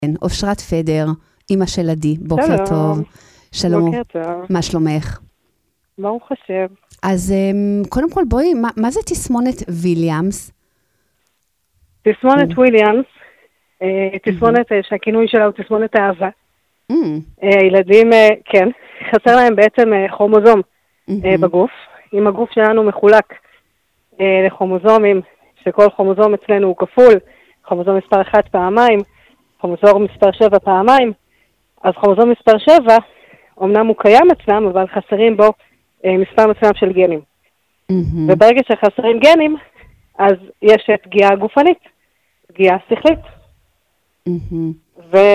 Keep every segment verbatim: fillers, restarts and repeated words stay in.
כן, אושרת פדר, אמא של עדי, בוקר שלום. טוב. שלום. בוקר טוב. מה שלומך? ברוך השם. אז קודם כל בואי, מה, מה זה תסמונת ויליאמס? תסמונת וויליאמס, אה, תסמונת אה, שהכינוי שלה הוא תסמונת אהבה. Mm. אה, הילדים, אה, כן, חסר להם בעצם אה, כרומוזום אה, בגוף. אם הגוף שלנו מחולק אה, לכרומוזומים, שכל כרומוזום אצלנו הוא כפול, כרומוזום מספר אחת פעמיים, כרומוזום מספר שבע פעמיים, אז כרומוזום מספר שבע, אמנם הוא קיים אצלם, אבל חסרים בו אה, מספר מסוים של גנים. Mm-hmm. וברגע שחסרים גנים, אז יש פגיעה גופנית, פגיעה שכלית. Mm-hmm.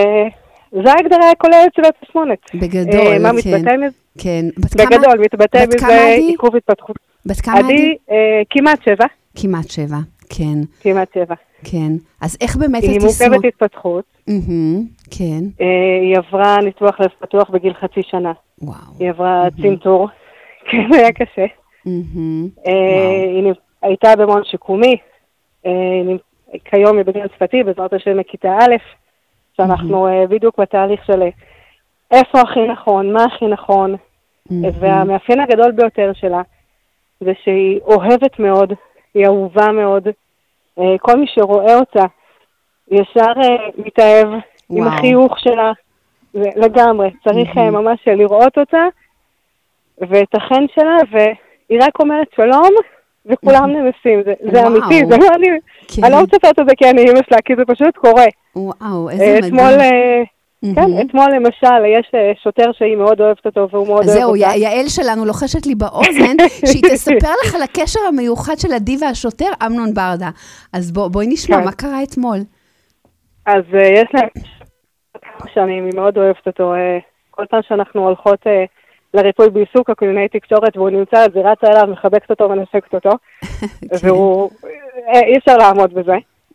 וזו ההגדרה הכוללת של התסמונת. בגדול, אה, מה כן. מתבטא מזה? כן. בת בגדול, כמה, מתבטא בת מזה כמה עדי? עיכוב התפתחות. בת כמה עדי? עדי אה, כמעט שבע. כמעט שבע, כן. כמעט שבע. כן. אז איך באמת היא התסמונת? מורכבת התפתחות. Mm-hmm. כן. אה, היא עברה ניתוח לב פתוח בגיל חצי שנה. וואו. היא עברה mm-hmm. צנתור. כן, היה קשה. Mm-hmm. אה, וואו. היא הייתה במעון שיקומי. אה, כיום היא בגן שפתי, בעזרת השם מכיתה א', שאנחנו mm-hmm. בדיוק בתהליך של איפה הכי נכון, מה הכי נכון, mm-hmm. והמאפיין הגדול ביותר שלה, זה שהיא אוהבת מאוד, היא אהובה מאוד, כל מי שרואה אותה, ישר מתאהב וואו. עם החיוך שלה, לגמרי, צריך mm-hmm. ממש לראות אותה, ואת החן שלה, והיא רק אומרת שלום, וכולם mm-hmm. נמסים, זה, זה אמיתי, זה לא אני, כן. אני לא מצפת את זה כי אני אמא שלה, כי זה פשוט קורה. וואו, איזה מדהים. אתמול, כן, אתמול למשל, יש שוטר שהיא מאוד אוהבת אותו, והוא מאוד אוהב אותה. זהו, יעל שלנו לוחשת לי באוזן, שהיא תספר לך על הקשר המיוחד של עדי והשוטר, אמנון ברדה. אז בואי נשמע, מה קרה אתמול? אז יש להם כמה שנים, היא מאוד אוהבת אותו. כל פעם שאנחנו הולכות לריפוי בעיסוק, הקלינאי תקשורת, והוא נמצא, אז היא רצה אליו, מחבקת אותו ונסקת אותו, והוא, אי אפשר לעמוד בזה.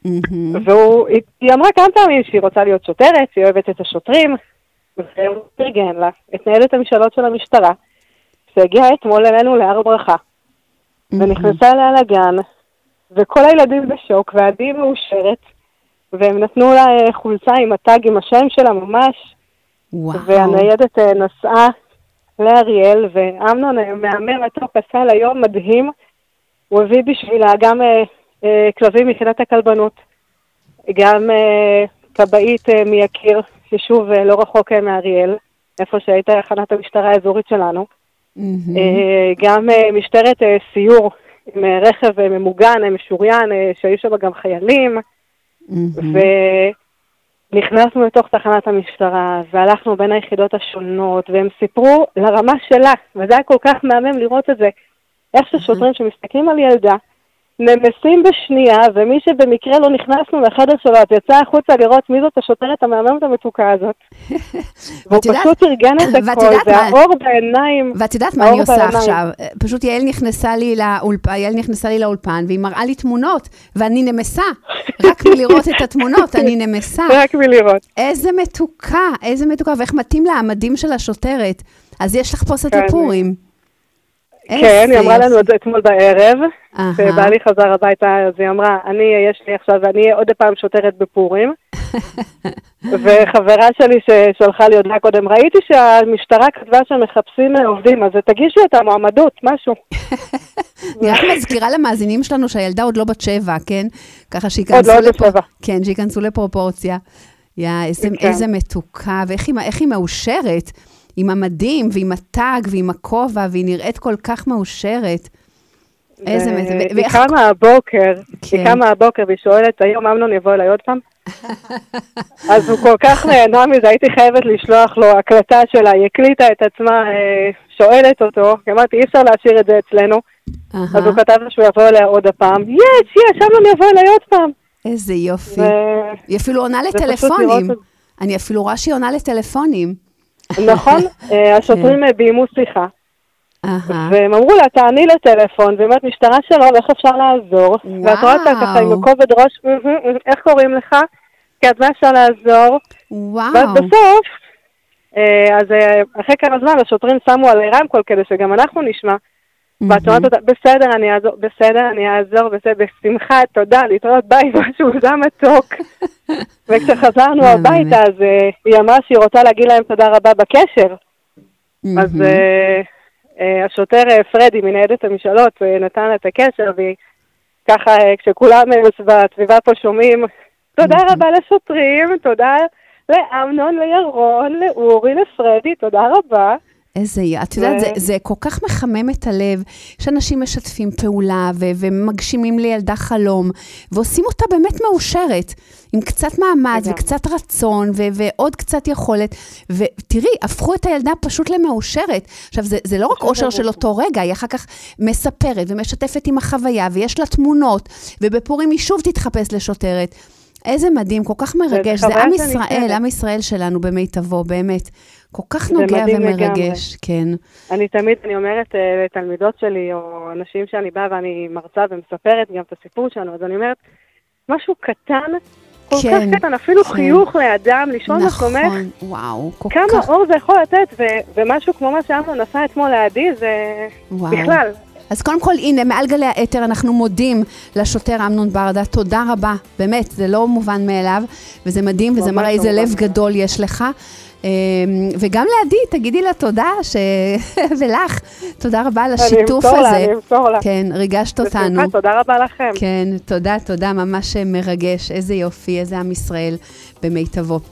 והיא אמרה כמה פעמים שהיא רוצה להיות שוטרת, שהיא אוהבת את השוטרים, והוא תרגן לה את ניידת המשאלות של המשטרה, שהגיעה אתמול אלינו להר ברכה, ונכנסה אליה לגן, וכל הילדים בשוק, ועדי מאושרת, והם נתנו לה חולצה עם הטאג עם השם שלה ממש, והניידת נסעה לאריאל, ואמנון מאמן מתוק עשה לה יום מדהים, הוא הביא בשבילה גם כלבים מיחידת הכלבנות, גם כבאית מיקיר, יישוב לא רחוק מאריאל, איפה שהייתה הכנת המשטרה האזורית שלנו, mm-hmm. גם משטרת סיור עם רכב ממוגן, משוריין, שהיו שם גם חיילים, mm-hmm. ונכנסנו לתוך תחנת המשטרה, והלכנו בין היחידות השונות, והם סיפרו לרמה שלה, וזה היה כל כך מהמם לראות את זה, איך ששוטרים mm-hmm. שמסתכלים על ילדה, נמסים בשנייה, ומי שבמקרה לא נכנסנו לחדר שלו, אז יצא החוצה לראות מי זאת השוטרת המהממת המתוקה הזאת. והוא פשוט ארגן את הכל, והאור בעיניים. ואת יודעת מה אני עושה עכשיו? פשוט יעל נכנסה לי לאולפן, יעל נכנסה לי לאולפן, והיא מראה לי תמונות, ואני נמסה. רק מלראות את התמונות, אני נמסה. רק מלראות. איזה מתוקה, איזה מתוקה, ואיך מתאים לעמדים של השוטרת. אז יש לך פה סרטי פורים. כן, היא אמרה לנו את זה אתמול בערב, ובעלי חזר הביתה, אז היא אמרה, אני, יש לי עכשיו, ואני עוד פעם שוטרת בפורים, וחברה שלי ששולחה לי הודעה קודם, ראיתי שהמשטרה כתבה שמחפשים עובדים, אז תגישו את המועמדות, משהו. אני רק מזכירה למאזינים שלנו שהילדה עוד לא בת שבע, כן? ככה שייכנסו לפרופורציה. איזה מתוקה, ואיך היא מאושרת. עם המדים, ועם הטאג, ועם הכובע, והיא נראית כל כך מאושרת. איזה מת... היא קמה הבוקר, היא קמה הבוקר, והיא שואלת, היום אמנון יבוא אליי עוד פעם? אז הוא כל כך נהנה מזה, הייתי חייבת לשלוח לו הקלטה שלה, היא הקליטה את עצמה, שואלת אותו, אמרתי, אי אפשר להשאיר את זה אצלנו, אז הוא כתב שהוא יבוא אליה עוד הפעם, יש, יש, אמנון יבוא אליי עוד פעם. איזה יופי. היא אפילו עונה לטלפונים. אני אפילו רואה שהיא עונה לטלפונים. נכון, השוטרים ביימו שיחה, והם אמרו לה, תעני לטלפון, ואומרת, משטרה שלום, איך אפשר לעזור? ואת רואה אותה ככה עם כובד ראש, איך קוראים לך? כי אז מה אפשר לעזור? ואז בסוף, אז אחרי כמה זמן, השוטרים שמו על רמקול כדי שגם אנחנו נשמע, ואת אומרת אותה, בסדר, אני אעזור, בסדר, אני אעזור, בסדר, בשמחה, תודה, להתראות ביי, משהו, זה מתוק. וכשחזרנו הביתה, אז היא אמרה שהיא רוצה להגיד להם תודה רבה בקשר. אז השוטר פרדי מניידת המשאלות נתן לה את הקשר, והיא ככה, כשכולם בסביבה פה שומעים, תודה רבה לשוטרים, תודה לאמנון, לירון, לאורי, לפרדי, תודה רבה. איזה, את יודעת, זה, זה כל כך מחמם את הלב, שאנשים משתפים פעולה ו- ומגשימים לילדה חלום, ועושים אותה באמת מאושרת, עם קצת מאמץ וקצת רצון ו- ועוד קצת יכולת, ותראי, הפכו את הילדה פשוט למאושרת. עכשיו, זה, זה לא רק אושר של אותו רגע, היא אחר כך מספרת ומשתפת עם החוויה, ויש לה תמונות, ובפורים היא שוב תתחפש לשוטרת. איזה מדהים, כל כך מרגש, זה עם ישראל, עם ישראל שלנו במיטבו, באמת. כל כך נוגע ומרגש, כן. אני תמיד, אני אומרת לתלמידות שלי, או אנשים שאני באה ואני מרצה ומספרת גם את הסיפור שלנו, אז אני אומרת, משהו קטן, כל כך קטן, אפילו חיוך לאדם, לישון בסומך. נכון, וואו, כל כך. כמה אור זה יכול לתת, ומשהו כמו מה שאמנו נסע אתמול לידי, זה בכלל. אז קודם כל, הנה, מעל גלי האתר אנחנו מודים לשוטר אמנון ברדה, תודה רבה, באמת, זה לא מובן מאליו, וזה מדהים, וזה מראה איזה לב גדול יש לך. וגם לעדי, תגידי לה תודה, ולך, תודה רבה על השיתוף הזה. אני אמסור לה. כן, ריגשת אותנו. תודה רבה לכם. כן, תודה, תודה, ממש מרגש, איזה יופי, איזה עם ישראל במיטבו.